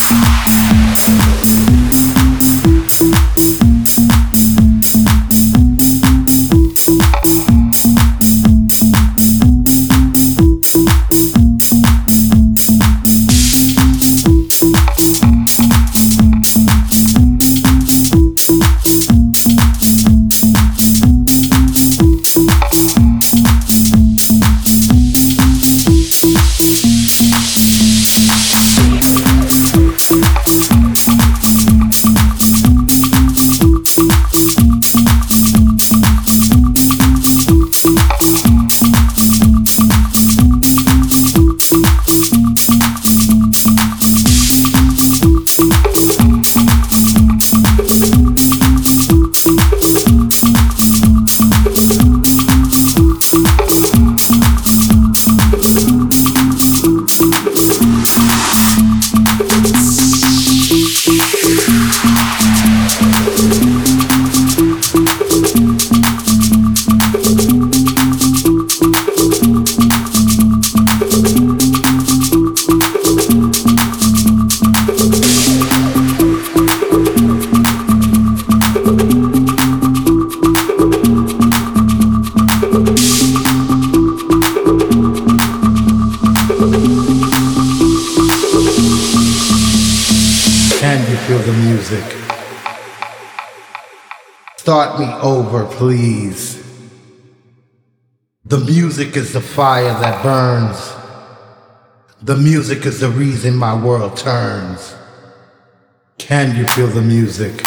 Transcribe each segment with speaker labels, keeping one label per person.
Speaker 1: Start me over, please. The music is the fire that burns. The music is the reason my world turns. Can you feel the music?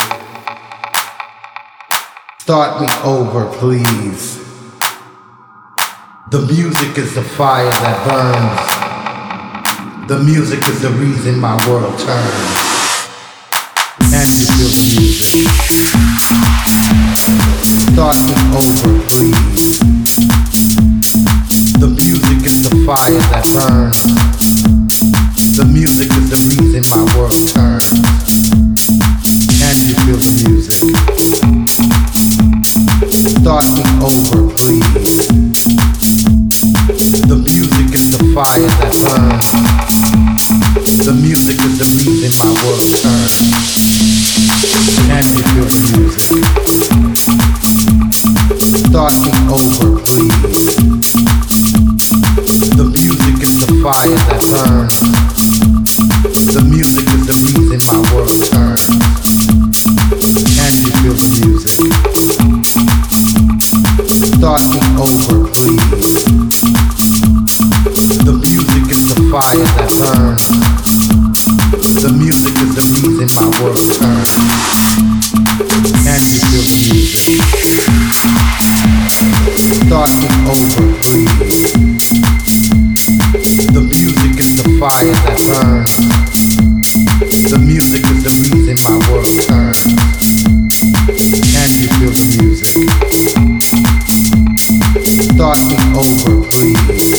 Speaker 1: Start me over, please. The music is the fire that burns. The music is the reason my world turns. Can you feel the music? Start me over, please. The music is the fire that burns. The music is the reason my world turns. Can you feel the music? Start me over, please. The music is the fire that burns. The music is the reason my world turns. Can you feel the music? Start me over, please. The music is the fire that burns. The music is the reason my world turns. Can you feel the music? Start me over, please. The music is the fire that burns. The music is the reason my world turns. Can you feel the music? Start me over, please. The music is the fire that burns. The music is the reason my world turns. Can you feel the music? Start me over, please.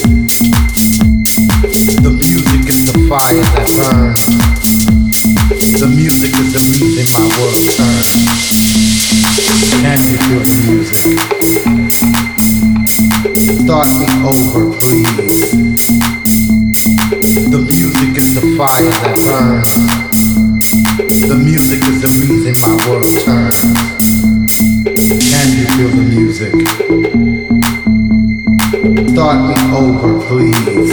Speaker 1: The music is the fire that burns. The music is the reason my world turns. Can you feel the music? Start me over, please. The music is the fire that burns. The music is the reason my world turns. Can you feel the music? Start me over, please.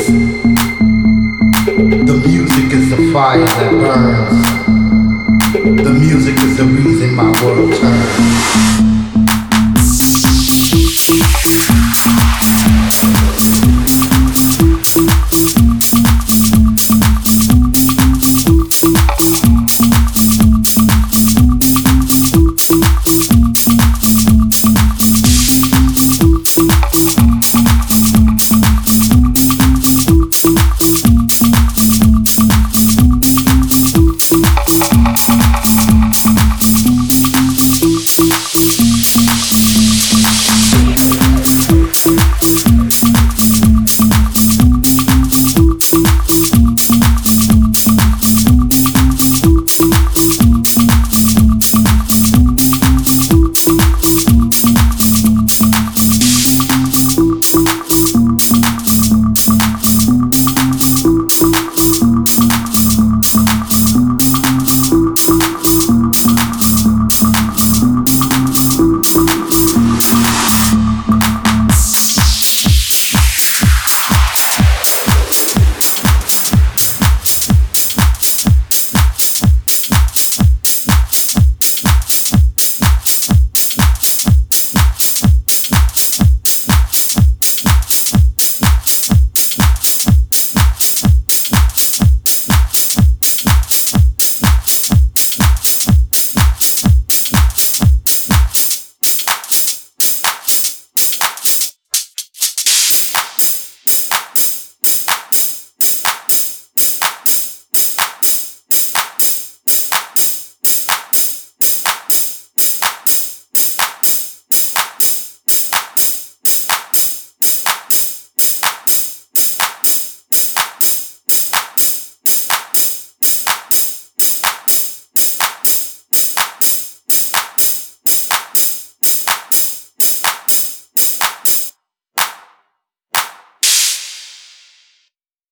Speaker 1: The music is the fire that burns. The music is the reason my world turns.